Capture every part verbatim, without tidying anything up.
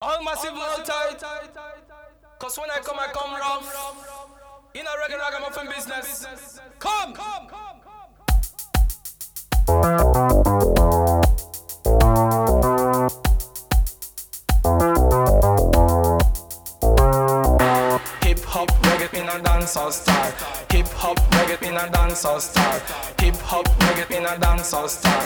All massive, all tight. Cause when I come, I come rough. In a regular ragamuffin business. Come! Hip hop reggae in a dancehall style. Hip hop reggae in a dancehall style. Hip hop reggae in a dancehall style.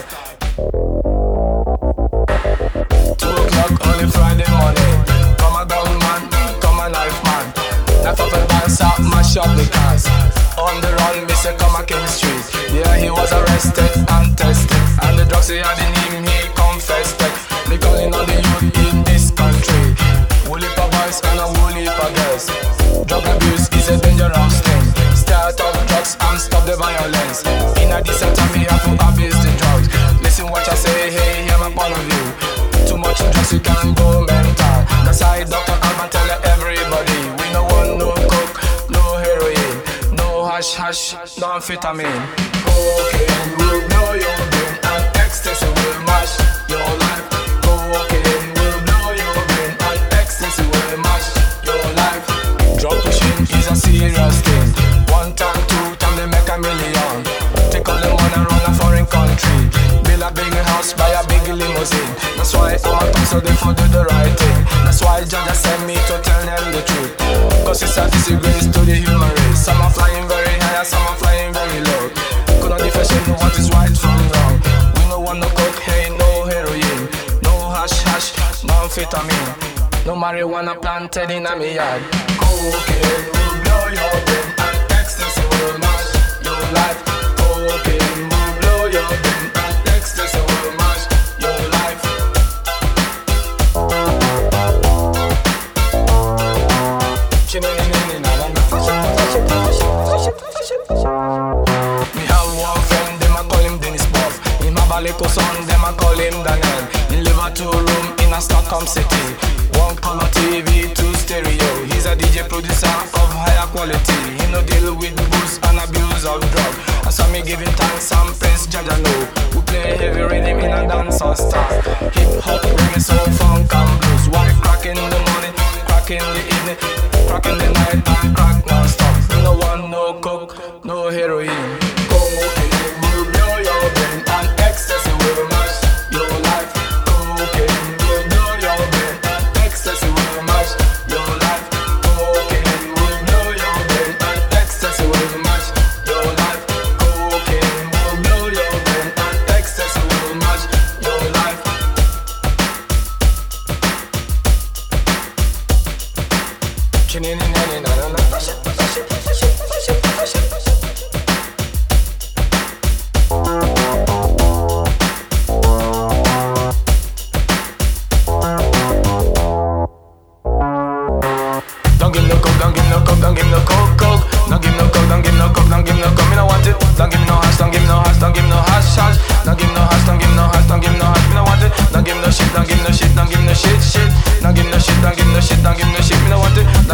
Two o'clock only Friday morning. Come a gun man, come a knife man. Knife up and dance up, mash up the cars. On the run, Mister Come a King Street. Yeah, he was arrested and tested, and the drugs he had in him, he confessed it. Me calling on the youth in this country. Woolly pa boys and a woolly pa girls. Drug abuse is a dangerous thing. Start off drugs and stop the violence. In a decent time, we have to abuse the drugs. Listen what I say, hey, hear my point of view. Too much drugs, you can go mental. That's why Doctor Alban tell everybody. We no want no coke, no heroin, no hash hash, no amphetamine. Cocaine will blow your brain and ecstasy will mash your life. Cocaine will blow your brain and ecstasy will mash your life. Drug pushing is a serious thing. One time, two time, they make a million. Take all the money and run a foreign country. Build a big house, buy a big limousine. That's why I'm a top, so they for do the right thing. That's why Jah sent me to tell them the truth. Cause it's a disgrace to the human race. Some are flying very high, some are flying very low. Could not differentiate what is right from wrong. We no want no cocaine, no heroin, no hash hash, no amphetamine, no marijuana planted in a me yard. Cocaine will blow your brain and ecstasy will mash your life. Cocaine will blow your brain and ecstasy will mash your life. Me have one friend, them a call him Dennis Buff. Him have a little son, them a call him Daniel. He live a two room in a Stockholm city. One color T V, two stereo. He's a D J producer of higher quality. He no deal with booze and abuse of drug. I saw me giving thanks and praise Jah Jah know. We play heavy rhythm in a dancehall style. Hip hop, reggae, soul, funk and blues. Why crack in the morning, crack in the evening, crack in the night and crack non-stop. No one, no coke, no heroin. Cocaine will blow your brain and ecstasy will mash your life. Cocaine will blow your brain and ecstasy will mash your life. Cocaine will blow your brain and ecstasy will mash your life. Cocaine will blow your brain and ecstasy will mash your life. Don't give no coke, don't give no coke, don't give no coke, coke. Don't give no coke, don't give no coke, don't give no coke. Me no want it. Don't give no hash, don't give no hash, don't give no hash, hash. Don't give no hash, don't give no hash, don't give no hash. Me no want it. Don't give no shit, don't give no shit, don't give no shit, shit. Don't give no shit, don't give no shit, don't give no shit. Me no want it.